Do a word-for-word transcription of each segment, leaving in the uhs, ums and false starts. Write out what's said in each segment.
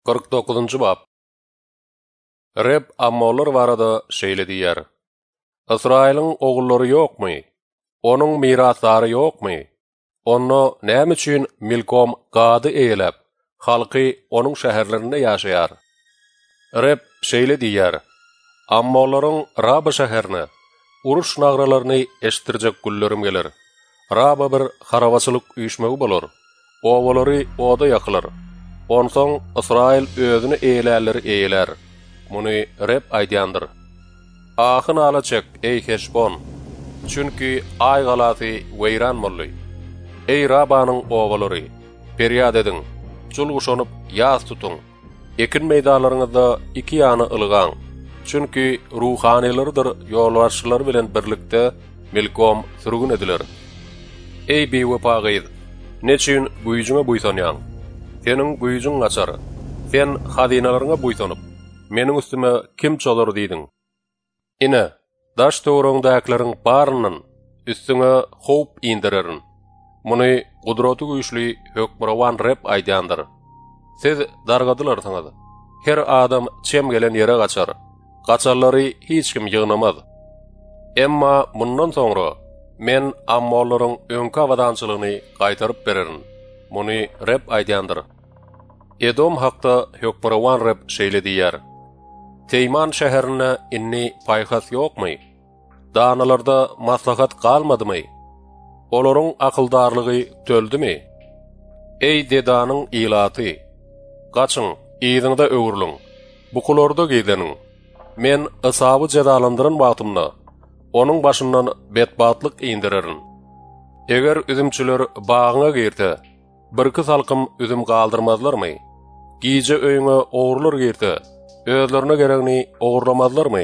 kırk dokuzuncu bab. Reb ammolar barada şeýle diýär. Israýlyň ogullary ýokmy? Onuň miraslary ýokmy? Onu näme üçin milkom gady eýlep, halky onuň şäherlerinde ýaşaýar? Reb şeýle diýär. Ammolaryň Raba şäherine, uruş nagralaryny eşdirjek gullerim gelir. Raba bir harawaçylyk üýşmegi bolar. Owalary oda ýakylar. Onsoň Israil özüni eýlärleri eýler. Muny Reb aýdýandyr. Ahyn alaçak ey Heşbon. Çünki ay galasy weýran boldy. Ey Rabanyň owalary, peryad ediň. Çulguşonyp ýaz tutun. Ekin meýdanlaryňyzda iki ýany ılgaň. Çünki ruhanilerdir ýolbaşçylar bilen birlikde milkom sürgün ediler. Ey bewepagyz, neçin buýjuma buýsanýaň? Senin güýjüň açar. Sen hadinalaryňa buýsanyp, meniň üstüme kim çalar diýdiň? Ine, daş töwreňdäkilerin barynyň üstüňe howp indirerin. Muny gudraty güýçli hökmrawan Reb aýdýandyr. Siz dargadylarsyňyz. Her adam çem gelen ýere gaçar. Gaçarlary hiç kim ýygnamaz. Emma mundan soňra men ammolaryň öňki wadançylygyny gaýtaryp bererin. Muny Reb aýdýandyr. Edom hakda hökmrawan Reb şeýle diýär. Teýman şäherine inni paýhas ýokmy? Danalarda maslahat galmadymy? Olaryň akyldarlygy töldümi? Ey Dedanyň ilaty! Gaçyň, ýyzyňda öwürliň. Bukularda giýdeniň. Men asaby jedalandyran wagtymda onuň başyndan betbatlyk indirerin. Eger üzümçiler bagyňa girse, bir-iki salkym üzüm galdyrmazlarmy? Giýje öýüňe owurlar girse, özlerine gerekni owurlamazlarmy?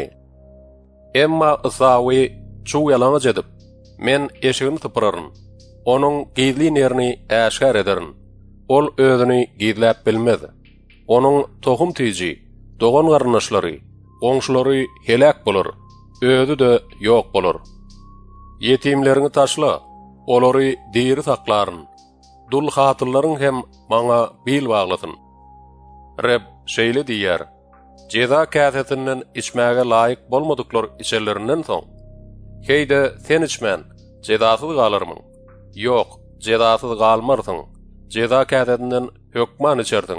Emma Isawy çuw ýalana jedip, men eşigini typyraryn. Onuň gizli nerini äşkär ederin. Ol özüni gizläp bilmez. Onuň tohum tyjy, dogan garnaşlary, oňşulary helak bolar, özü de ýok bolar. Yetimlerini taşla, olary diýri saklaryn. Dul hatyllaryň hem maňa bil baglasyn. Reb şeýle diýär. Jeza käsetinden içmäge laýyk bolmadyklar içerlerinden soň. Heýde sen içmän, jezasyz galarmyň? Ýok, jezasyz galmarsyň. Jeza käsetinden hökman içerdiň.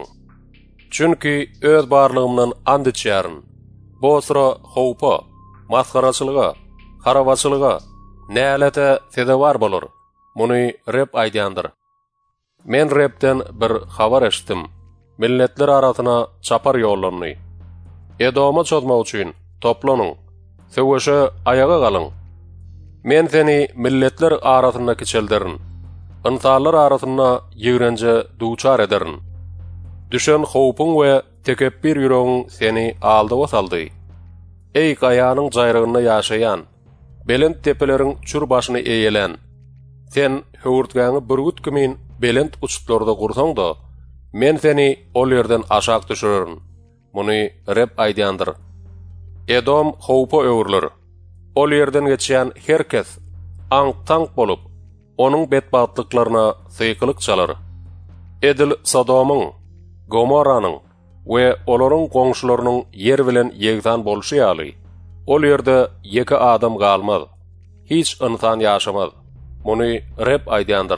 Çünki öz barlygymdan and içýärin. Bosra howpa, maskaraçylyga, harawaçylyga, nälete sedewar bolar. Muny Reb aýdýandyr. Men Rebden bir habar eşitdim. Milletler arasyna çapar ýollandy. Edoma çözmek üçin toplanyň. Söwüşe ayaga galyň. Men seni milletler arasyndaky çelderin. Insanlar arasyna ýegrence duçar ederin. Düşen howpun we tekebbir ýüregiň seni aldyga saldy. Ey gaýanyň jaýrygynda ýaşaýan, belent tepeleriň çür başyny eýelen, sen höwürtgäňi burgut kimin belent uçuklarda gursaň da, men seni ol ýerden aşak düşürerin. Muny Reb aýdýandyr. Edom howpa öwürler. Ol ýerden geçýän herkes aňk-taňk bolup, onuň betbatlyklaryna syýkylyk çalar. Edil Sodomyň, Gomorranyň we olaryň goňşularynyň ýer bilen ýegzan bolşy ýaly. Ol ýerde ýeki adam galmaz. Hiç insan ýaşamaz. Muny Reb aýdýandyr.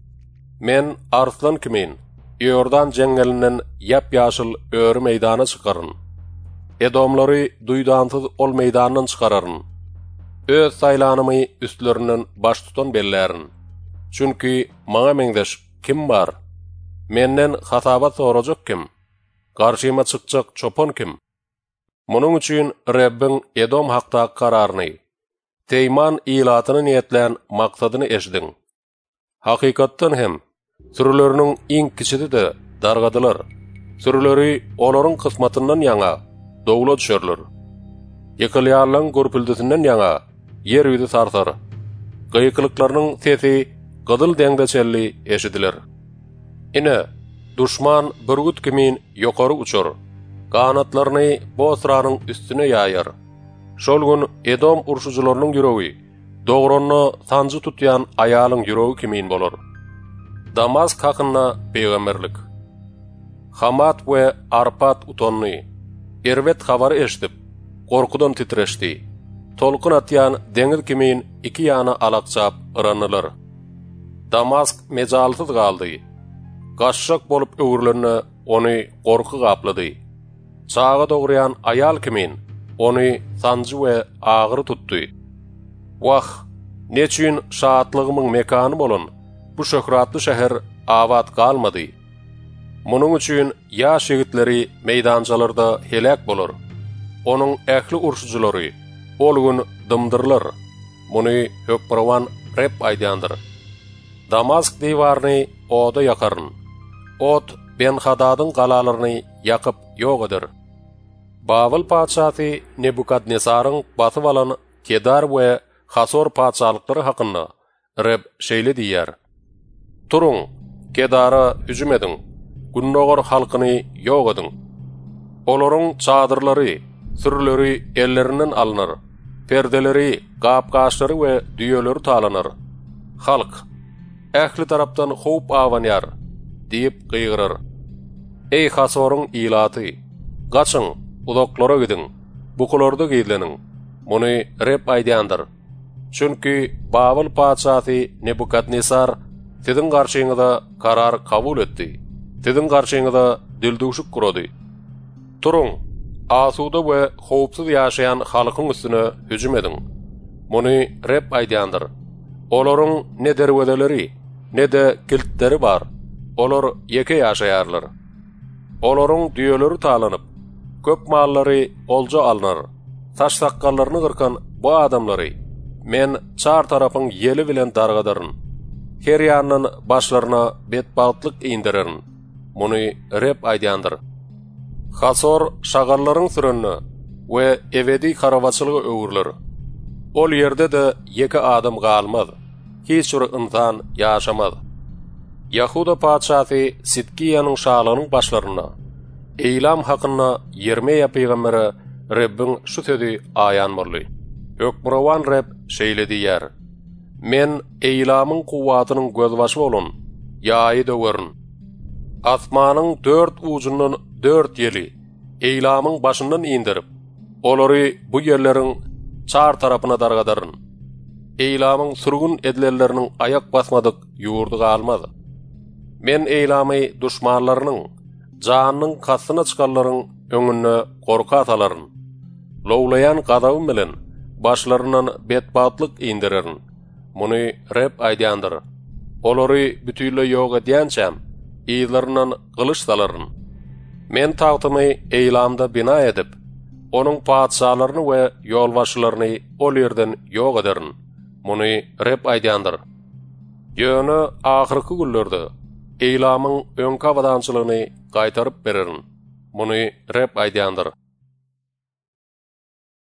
Men arslan kimin? Ýordan jengelinden ýap-ýaşyl öwri meýdana çykaryn. Edomlary duýdansyz ol meýdandan çykararyn. Öz saýlanymy üstlerinden baş tutan bellärin. Çünki maňa meňdeş kim bar? Menden hasabat sorajak kim? Garşyma çykjak çopon kim? Munuň üçin Rebbiň Edom hakda kararyny, Teýman ilatyny niýetlän maksadyny eşdiň. Hakykatdan hem sürüleriniň iň kiçidi de dargadylar. Sürüleri olaryň kysmatyndan ýaňa dowla düşerler. Ýekilýärlaryň görpüldüsinden ýaňa ýer ýüzi sarsar. Gaýyklyklarynyň sesi gydyl deňde çelli eşidiler. Ine, düşman burgut kimin ýokary uçar. Kanatlaryny Bosranyň üstüne ýaýar. Şol gün Edom urşujularynyň ýüregi, dogrony sanjy tutýan aýalyň ýüregi kimin bolar. Damask hakynda peýgamberlik. Hamat we Arpat utonny. Erwet habar eşdip, korkudan titreşdi. Tolkun atyan deňiz kimin iki ýana alaqçap ıranylar. Damask mejalisy galdy. Gaşşak bolup öwürlerine ony korku gaplady. Çağa doguryan ayal kimin ony sanjy we agyr tutdy. Wah, neçün şahatlygymyň mekany bolan bu şöhratly şäher awat galmady. Munuň üçin ýaş ýigitleri meýdanjalarda helak bolar. Onuň ähli urşujulary ol gün dymdyrlar. Muny hökmrawan rep aýdandyr. Damask diýwaryny oda ýakaryn. Ot Ben-Hadadyň galalaryny ýakyp ýok eder. Babil paçaty Nebukadnesaryň batyp alan Kedar we Hasor paçalyklary hakynda Reb şeýle diýär. Turuň, Kedara hüjüm ediň. Günnogor halkyny ýok ediň. Olaryň çadyrlary, sürüleri ellerinden alynar. Perdeleri, gapgaçlary we düýeleri talanar. Halk ähli tarapdan howp awanýar diýip gıýgyrar. Ey Hasoryň ilaty, gaçyň, uzaklara gidiň, bukularda giýleniň. Muny Rep aýdýandyr. Çünki Babil paçaty Nebukadnesar siziň garşyňyzda karar kabul etdi. Siziň garşyňyzda dilduşuk kurady. Turuň, asuda we howpsuz ýaşaýan halkyň üstüne hüjüm ediň. Muny Rep aýdýandyr. Olaryň ne derwedeleri, ne de kiltleri bar. Olar ýeke ýaşaýarlar. Olaryň düýeleri talanyp, köp mallary olja alynar. Taş sakkallaryny gyrkan bu adamlary men çar tarapyň ýeli bilen dargadaryn. Her ýandan başlaryna betbagtlyk iňdirerin. Muny Rep aýdýandyr. Hasor şagarlaryň sürünni we ebedi karawaçylygy öwürler. Ol ýerde de ýeke adam galmady. Hiç bir insan ýaşamady. Yahuda paçaty Sidkiýanyň şahlarynyň başlaryna eýlam hakyna Yermeýa peýgamberi Rebbin şu sözi aýan boldy. Hökmrawan Reb şeýle diýär. Men eýlamyň kuwatynyň gözbaşy bolun, ýaý döwerin. Asmanyň dört ujundan dört ýeli eýlamyň başyndan indirip, olary bu ýerleriň çar tarapyna dargadaryn. Eýlamyň sürgün edilenleriniň ayak basmadyk ýurdy galmady. Men eýlamy duşmanlarynyň, janynyň kasyna çykanlaryň öňüne gorka atalaryn. Lowlayan gadabym bilen başlaryndan betbatlyk indirerin. Muny Rep aýdýandyr. Olary bütünle ýok edýänçem, ýylaryndan gylyç salaryn. Men tagtymy eýlamda bina edip, onuň paçalaryny we ýolbaşçylaryny ol ýerden ýok ederin. Muny Rep aýdýandyr. Ýöne ahyrky günlerde eýlamyň öňkä wadançylygyny gaýtaryp bererin. Muny Rep aýdýandyr.